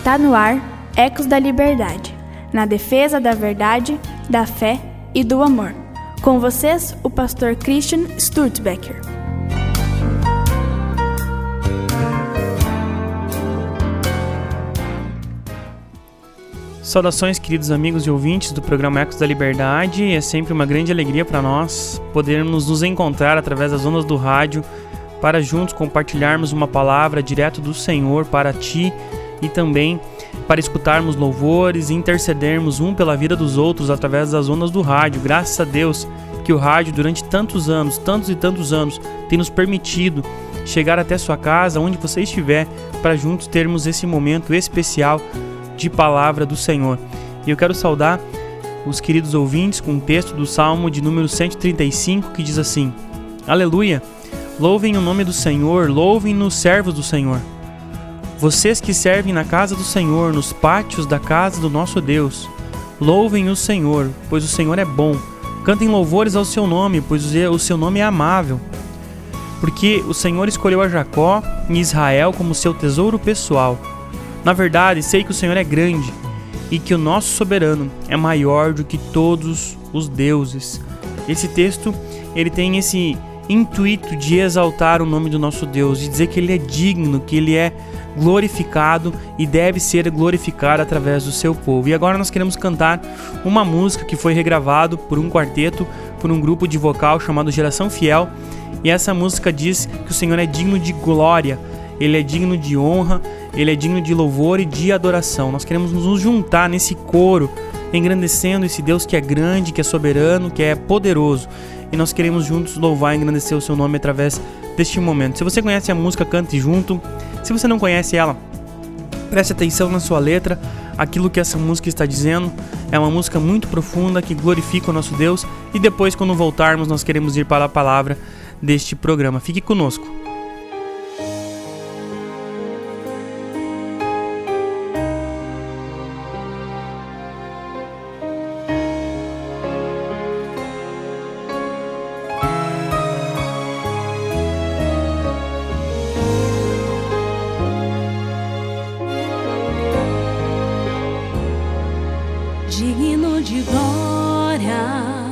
Está no ar Ecos da Liberdade, na defesa da verdade, da fé e do amor. Com vocês, o pastor Christian Sturtzbecker. Saudações, queridos amigos e ouvintes do programa Ecos da Liberdade. É sempre uma grande alegria para nós podermos nos encontrar através das ondas do rádio para juntos compartilharmos uma palavra direto do Senhor para ti e também para escutarmos louvores e intercedermos um pela vida dos outros através das ondas do rádio. Graças a Deus que o rádio durante tantos anos, tantos e tantos anos, tem nos permitido chegar até sua casa, onde você estiver, para juntos termos esse momento especial de palavra do Senhor. E eu quero saudar os queridos ouvintes com um texto do Salmo de número 135 que diz assim: Aleluia! Louvem o nome do Senhor, louvem-no os servos do Senhor. Vocês que servem na casa do Senhor, nos pátios da casa do nosso Deus, louvem o Senhor, pois o Senhor é bom. Cantem louvores ao seu nome, pois o seu nome é amável. Porque o Senhor escolheu a Jacó e Israel como seu tesouro pessoal. Na verdade, sei que o Senhor é grande e que o nosso soberano é maior do que todos os deuses. Esse texto, ele tem esse intuito de exaltar o nome do nosso Deus, de dizer que Ele é digno, que Ele é glorificado e deve ser glorificado através do seu povo. E agora nós queremos cantar uma música que foi regravado por um quarteto, por um grupo de vocal chamado Geração Fiel. E essa música diz que o Senhor é digno de glória, Ele é digno de honra, Ele é digno de louvor e de adoração. Nós queremos nos juntar nesse coro, engrandecendo esse Deus que é grande, que é soberano, que é poderoso. E nós queremos juntos louvar e engrandecer o seu nome através deste momento. Se você conhece a música, cante junto. Se você não conhece ela, preste atenção na sua letra, aquilo que essa música está dizendo. É uma música muito profunda que glorifica o nosso Deus. E depois, quando voltarmos, nós queremos ir para a palavra deste programa. Fique conosco. Digno de glória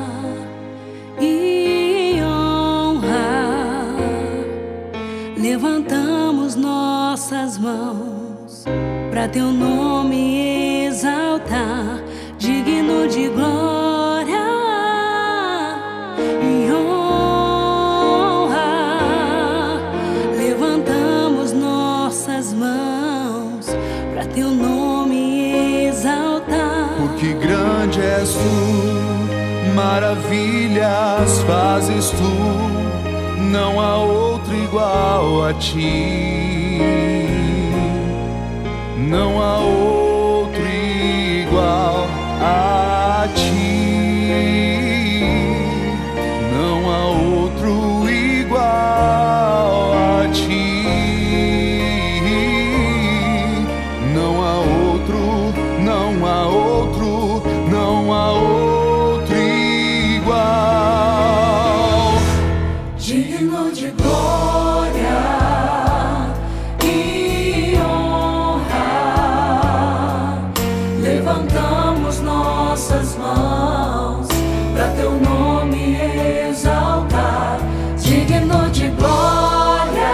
e honra, levantamos nossas mãos para teu nome exaltar. Digno de glória e honra, levantamos nossas mãos para teu nome exaltar. Que grande és tu, maravilhas fazes tu, não há outro igual a ti, não há outro igual a ti, não há outro igual a ti, não há outro, não há outro. Não há outro igual. Digno de glória e honra, levantamos nossas mãos para teu nome exaltar. Digno de glória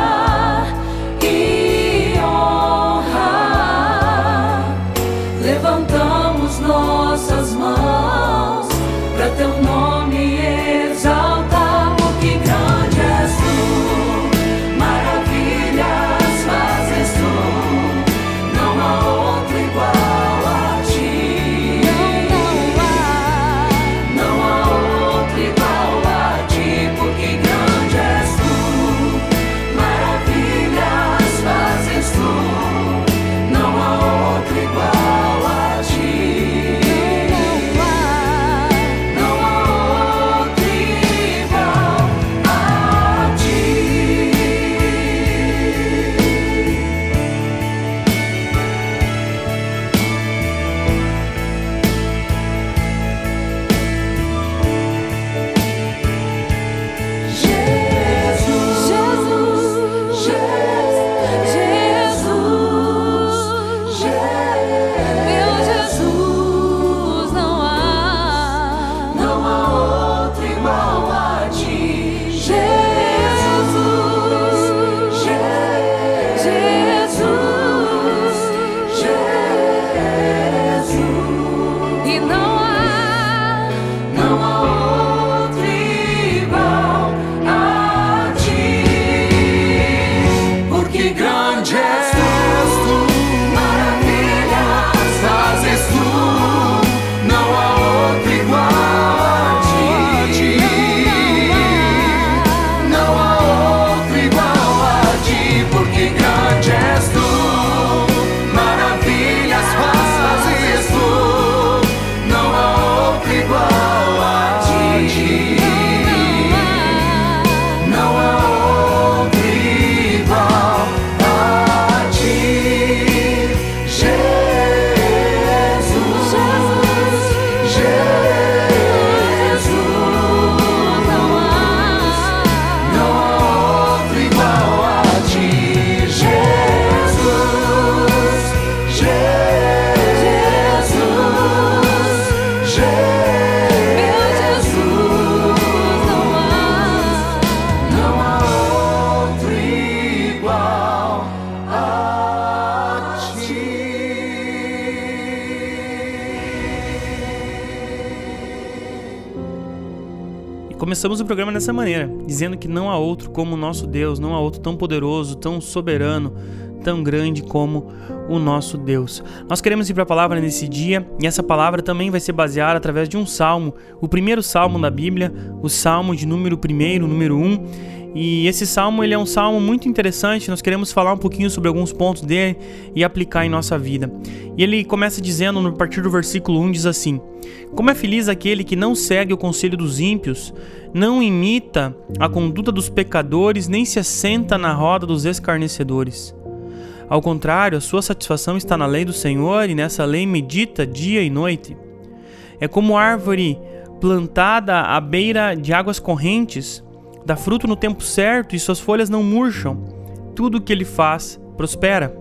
e honra, levantamos nossas mãos para teu nome exaltar. Que grande és tu, maravilhas fazes tu, não há outro igual a ti, não há Começamos o programa dessa maneira, dizendo que não há outro como o nosso Deus, não há outro tão poderoso, tão soberano, tão grande como o nosso Deus. Nós queremos ir para a palavra nesse dia, e essa palavra também vai ser baseada através de um salmo, o primeiro salmo da Bíblia, o salmo de número 1, e esse salmo ele é um salmo muito interessante. Nós queremos falar um pouquinho sobre alguns pontos dele e aplicar em nossa vida. E ele começa dizendo, a partir do versículo 1, diz assim: como é feliz aquele que não segue o conselho dos ímpios, não imita a conduta dos pecadores, nem se assenta na roda dos escarnecedores. Ao contrário, a sua satisfação está na lei do Senhor, e nessa lei medita dia e noite. É como árvore plantada à beira de águas correntes, dá fruto no tempo certo e suas folhas não murcham. Tudo o que ele faz prospera.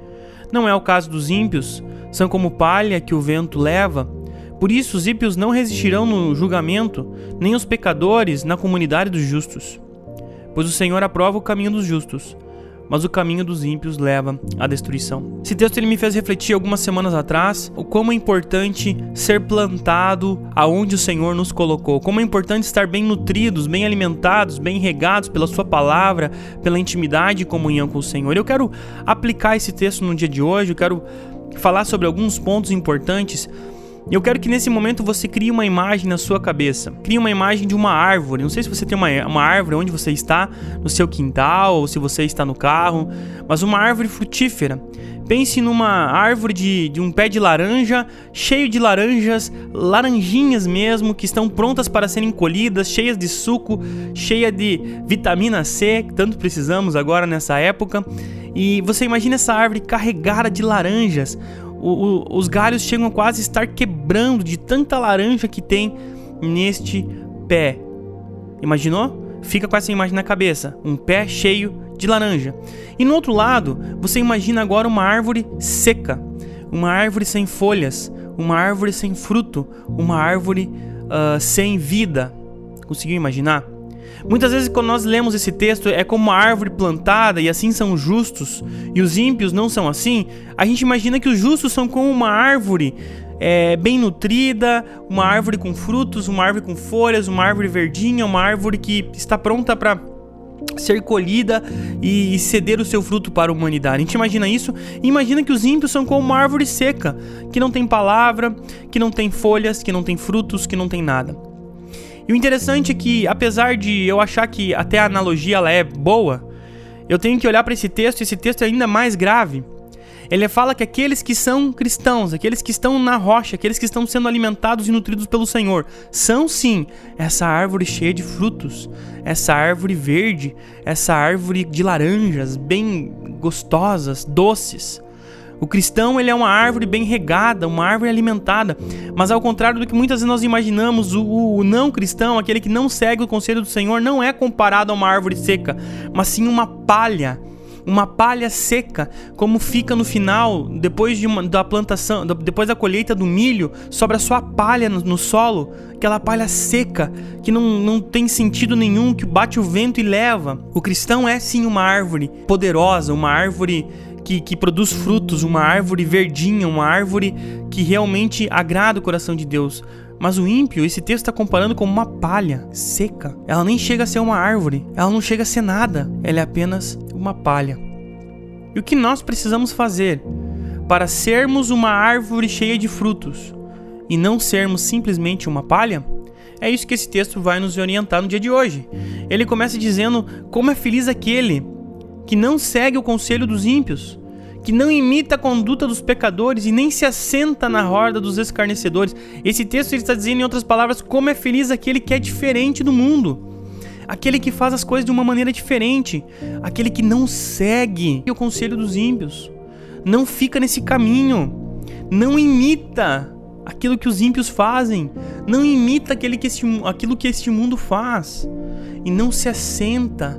Não é o caso dos ímpios, são como palha que o vento leva. Por isso os ímpios não resistirão no julgamento, nem os pecadores na comunidade dos justos. Pois o Senhor aprova o caminho dos justos, mas o caminho dos ímpios leva à destruição. Esse texto ele me fez refletir algumas semanas atrás o como é importante ser plantado aonde o Senhor nos colocou, como é importante estar bem nutridos, bem alimentados, bem regados pela sua palavra, pela intimidade e comunhão com o Senhor. Eu quero aplicar esse texto no dia de hoje, eu quero falar sobre alguns pontos importantes. Eu quero que nesse momento você crie uma imagem na sua cabeça. Crie uma imagem de uma árvore. Não sei se você tem uma árvore onde você está, no seu quintal, ou se você está no carro, mas uma árvore frutífera. Pense numa árvore de um pé de laranja, cheio de laranjas, laranjinhas mesmo, que estão prontas para serem colhidas, cheias de suco, cheia de vitamina C, que tanto precisamos agora nessa época. E você imagina essa árvore carregada de laranjas. Os galhos chegam a quase estar quebrando de tanta laranja que tem neste pé. Imaginou? Fica com essa imagem na cabeça. Um pé cheio de laranja. E no outro lado, você imagina agora uma árvore seca. Uma árvore sem folhas. Uma árvore sem fruto. Uma árvore sem vida. Conseguiu imaginar? Muitas vezes quando nós lemos esse texto é como uma árvore plantada e assim são justos, e os ímpios não são assim. A gente imagina que os justos são como uma árvore bem nutrida, uma árvore com frutos, uma árvore com folhas, uma árvore verdinha, uma árvore que está pronta para ser colhida e ceder o seu fruto para a humanidade. A gente imagina isso e imagina que os ímpios são como uma árvore seca, que não tem palavra, que não tem folhas, que não tem frutos, que não tem nada. E o interessante é que, apesar de eu achar que até a analogia ela é boa, eu tenho que olhar para esse texto, e esse texto é ainda mais grave. Ele fala que aqueles que são cristãos, aqueles que estão na rocha, aqueles que estão sendo alimentados e nutridos pelo Senhor, são sim essa árvore cheia de frutos, essa árvore verde, essa árvore de laranjas bem gostosas, doces. O cristão ele é uma árvore bem regada, uma árvore alimentada, mas ao contrário do que muitas vezes nós imaginamos, o não cristão, aquele que não segue o conselho do Senhor, não é comparado a uma árvore seca, mas sim uma palha seca, como fica no final, depois da plantação, depois da colheita do milho, sobra só a palha no solo, aquela palha seca, que não tem sentido nenhum, que bate o vento e leva. O cristão é sim uma árvore poderosa, uma árvore que produz frutos, uma árvore verdinha, uma árvore que realmente agrada o coração de Deus. Mas o ímpio, esse texto está comparando com uma palha seca. Ela nem chega a ser uma árvore, ela não chega a ser nada, ela é apenas uma palha. E o que nós precisamos fazer para sermos uma árvore cheia de frutos e não sermos simplesmente uma palha? É isso que esse texto vai nos orientar no dia de hoje. Ele começa dizendo como é feliz aquele que não segue o conselho dos ímpios, que não imita a conduta dos pecadores e nem se assenta na roda dos escarnecedores. Esse texto ele está dizendo, em outras palavras, como é feliz aquele que é diferente do mundo, aquele que faz as coisas de uma maneira diferente, aquele que não segue o conselho dos ímpios, não fica nesse caminho, não imita aquilo que os ímpios fazem, não imita aquilo que este mundo faz, e não se assenta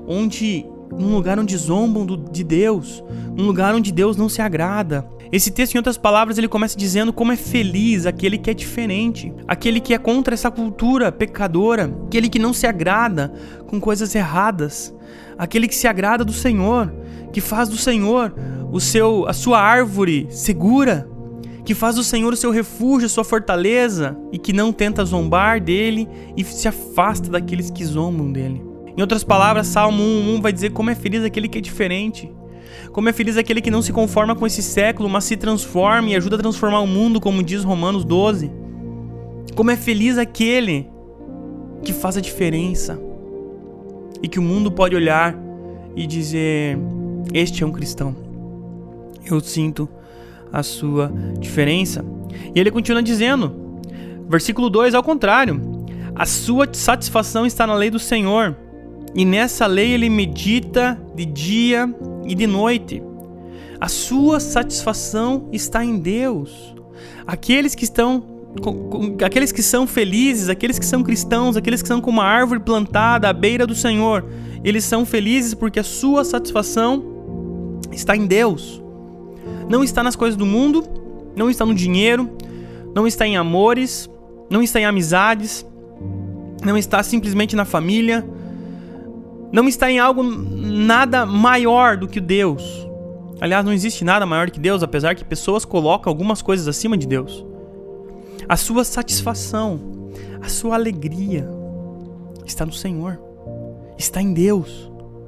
num lugar onde zombam de Deus, num lugar onde Deus não se agrada. Esse texto, em outras palavras, ele começa dizendo como é feliz aquele que é diferente, aquele que é contra essa cultura pecadora, aquele que não se agrada com coisas erradas, aquele que se agrada do Senhor, que faz do Senhor a sua árvore segura, que faz do Senhor o seu refúgio, sua fortaleza, e que não tenta zombar dele e se afasta daqueles que zombam dele. Em outras palavras, Salmo 1:1 vai dizer como é feliz aquele que é diferente. Como é feliz aquele que não se conforma com esse século, mas se transforma e ajuda a transformar o mundo, como diz Romanos 12. Como é feliz aquele que faz a diferença e que o mundo pode olhar e dizer: este é um cristão. Eu sinto a sua diferença. E ele continua dizendo, versículo 2, ao contrário: a sua satisfação está na lei do Senhor, e nessa lei ele medita de dia e de noite. A sua satisfação está em Deus. Aqueles que são felizes, aqueles que são cristãos, aqueles que são como uma árvore plantada à beira do Senhor, eles são felizes porque a sua satisfação está em Deus. Não está nas coisas do mundo, não está no dinheiro, não está em amores, não está em amizades, não está simplesmente na família, não está em algo nada maior do que Deus. Aliás, não existe nada maior que Deus, apesar que pessoas colocam algumas coisas acima de Deus. A sua satisfação, a sua alegria está no Senhor, está em Deus.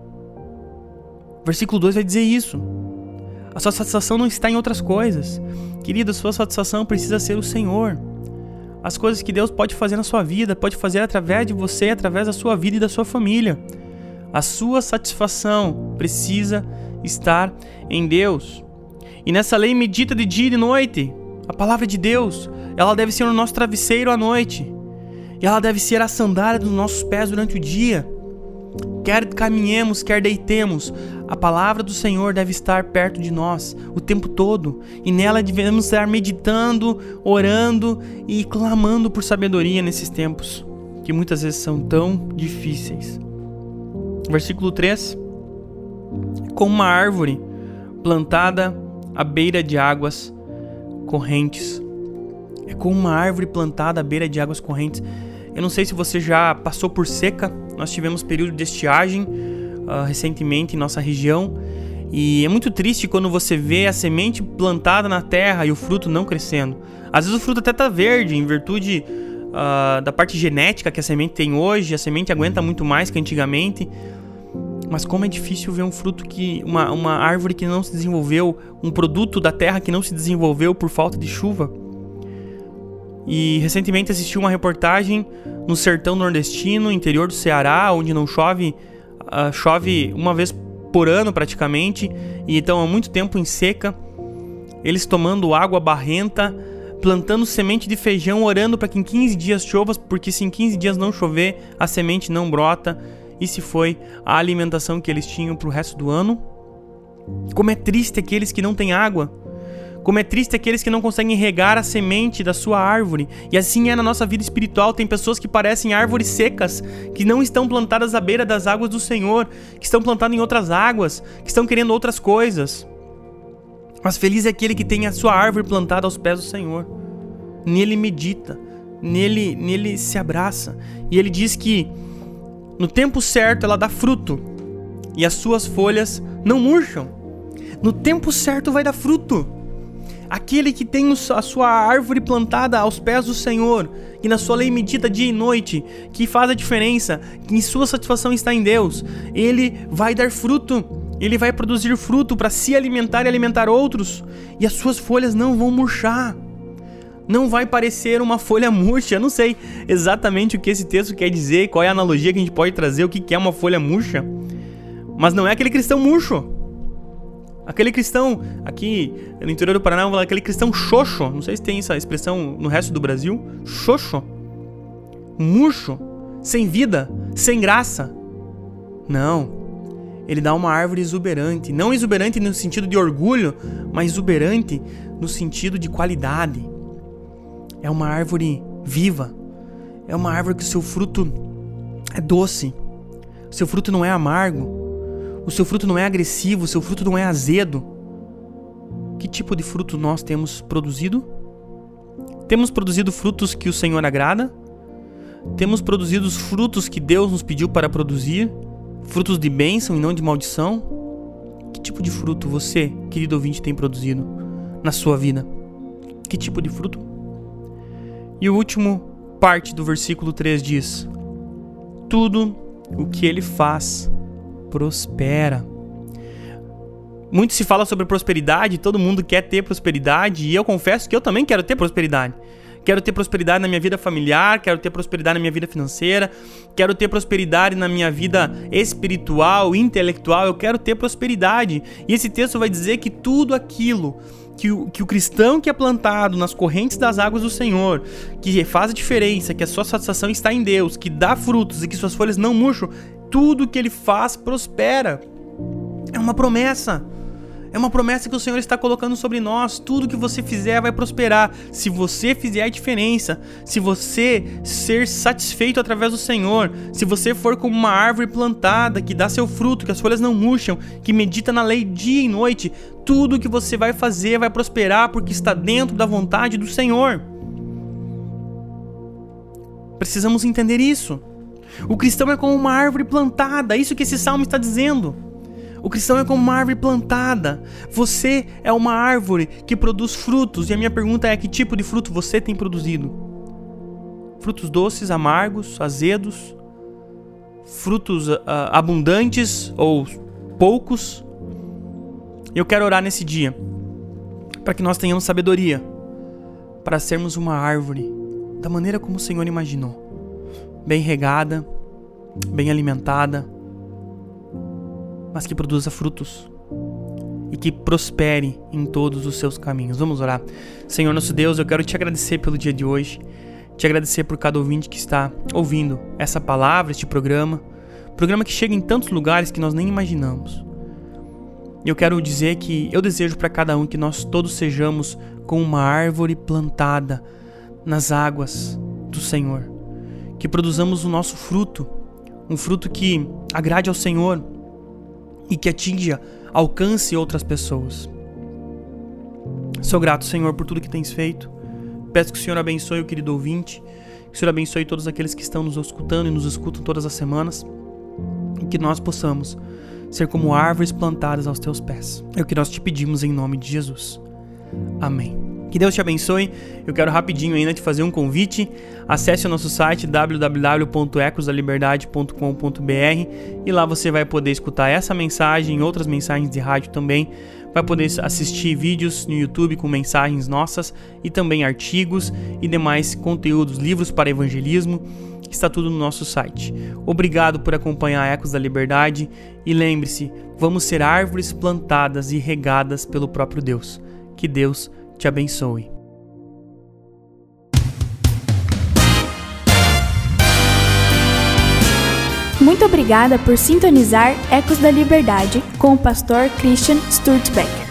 Versículo 2 vai dizer isso. A sua satisfação não está em outras coisas. Querido, a sua satisfação precisa ser o Senhor. As coisas que Deus pode fazer na sua vida, pode fazer através de você, através da sua vida e da sua família. A sua satisfação precisa estar em Deus. E nessa lei medita de dia e de noite. A palavra de Deus, ela deve ser o nosso travesseiro à noite. E ela deve ser a sandália dos nossos pés durante o dia. Quer caminhemos, quer deitemos, a palavra do Senhor deve estar perto de nós o tempo todo. E nela devemos estar meditando, orando e clamando por sabedoria nesses tempos, que muitas vezes são tão difíceis. Versículo 3. Como uma árvore plantada à beira de águas correntes. É como uma árvore plantada à beira de águas correntes. Eu não sei se você já passou por seca. Nós tivemos período de estiagem recentemente em nossa região. E é muito triste quando você vê a semente plantada na terra e o fruto não crescendo. Às vezes o fruto até está verde, em virtude da parte genética que a semente tem hoje. A semente aguenta muito mais que antigamente. Mas como é difícil ver um fruto uma árvore que não se desenvolveu, um produto da terra que não se desenvolveu por falta de chuva. E recentemente assisti uma reportagem no sertão nordestino, interior do Ceará, onde não chove, chove uma vez por ano praticamente, e então há muito tempo em seca. Eles tomando água barrenta, plantando semente de feijão, orando para que em 15 dias chova, porque se em 15 dias não chover, a semente não brota. E se foi a alimentação que eles tinham para o resto do ano. Como é triste aqueles que não têm água. Como é triste aqueles que não conseguem regar a semente da sua árvore. E assim é na nossa vida espiritual. Tem pessoas que parecem árvores secas, que não estão plantadas à beira das águas do Senhor, que estão plantadas em outras águas, que estão querendo outras coisas. Mas feliz é aquele que tem a sua árvore plantada aos pés do Senhor. Nele medita, nele se abraça. E ele diz que no tempo certo ela dá fruto e as suas folhas não murcham. No tempo certo vai dar fruto. Aquele que tem a sua árvore plantada aos pés do Senhor, que na sua lei medita dia e noite, que faz a diferença, que em sua satisfação está em Deus, ele vai dar fruto, ele vai produzir fruto para se alimentar e alimentar outros, e as suas folhas não vão murchar. Não vai parecer uma folha murcha. Eu não sei exatamente o que esse texto quer dizer, qual é a analogia que a gente pode trazer, o que é uma folha murcha. Mas não é aquele cristão murcho. Aquele cristão, aqui no interior do Paraná, vamos falar aquele cristão xoxo. Não sei se tem essa expressão no resto do Brasil. Xoxo. Murcho. Sem vida. Sem graça. Não. Ele dá uma árvore exuberante. Não exuberante no sentido de orgulho, mas exuberante no sentido de qualidade. É uma árvore viva. É uma árvore que o seu fruto é doce. O seu fruto não é amargo. O seu fruto não é agressivo. O seu fruto não é azedo. Que tipo de fruto nós temos produzido? Temos produzido frutos que o Senhor agrada? Temos produzido os frutos que Deus nos pediu para produzir? Frutos de bênção e não de maldição? Que tipo de fruto você, querido ouvinte, tem produzido na sua vida? Que Que tipo de fruto? E o último parte do versículo 3 diz: tudo o que ele faz prospera. Muito se fala sobre prosperidade, todo mundo quer ter prosperidade, e eu confesso que eu também quero ter prosperidade. Quero ter prosperidade na minha vida familiar, quero ter prosperidade na minha vida financeira, quero ter prosperidade na minha vida espiritual, intelectual, eu quero ter prosperidade. E esse texto vai dizer que tudo aquilo que o cristão que é plantado nas correntes das águas do Senhor, que faz a diferença, que a sua satisfação está em Deus, que dá frutos e que suas folhas não murcham, tudo que ele faz prospera. É uma promessa. É uma promessa que o Senhor está colocando sobre nós. Tudo que você fizer vai prosperar. Se você fizer a diferença, se você ser satisfeito através do Senhor, se você for como uma árvore plantada, que dá seu fruto, que as folhas não murcham, que medita na lei dia e noite, tudo que você vai fazer vai prosperar porque está dentro da vontade do Senhor. Precisamos entender isso. O cristão é como uma árvore plantada. É isso que esse salmo está dizendo. O cristão é como uma árvore plantada. Você é uma árvore que produz frutos. E a minha pergunta é: que tipo de fruto você tem produzido? Frutos doces, amargos, azedos? Frutos abundantes ou poucos? Eu quero orar nesse dia para que nós tenhamos sabedoria para sermos uma árvore da maneira como o Senhor imaginou. Bem regada, bem alimentada, mas que produza frutos e que prospere em todos os seus caminhos. Vamos orar. Senhor nosso Deus, eu quero te agradecer pelo dia de hoje, te agradecer por cada ouvinte que está ouvindo essa palavra, este programa que chega em tantos lugares que nós nem imaginamos. Eu quero dizer que eu desejo para cada um que nós todos sejamos como uma árvore plantada nas águas do Senhor, que produzamos o nosso fruto, um fruto que agrade ao Senhor e que atinja, alcance outras pessoas. Sou grato, Senhor, por tudo que tens feito. Peço que o Senhor abençoe o querido ouvinte, que o Senhor abençoe todos aqueles que estão nos escutando e nos escutam todas as semanas, e que nós possamos ser como árvores plantadas aos teus pés. É o que nós te pedimos em nome de Jesus. Amém. Que Deus te abençoe. Eu quero rapidinho ainda te fazer um convite. Acesse o nosso site www.ecosdaliberdade.com.br e lá você vai poder escutar essa mensagem e outras mensagens de rádio também. Vai poder assistir vídeos no YouTube com mensagens nossas e também artigos e demais conteúdos, livros para evangelismo. Está tudo no nosso site. Obrigado por acompanhar Ecos da Liberdade e lembre-se, vamos ser árvores plantadas e regadas pelo próprio Deus. Que Deus te abençoe. Muito obrigada por sintonizar Ecos da Liberdade com o pastor Christian Sturtbecker.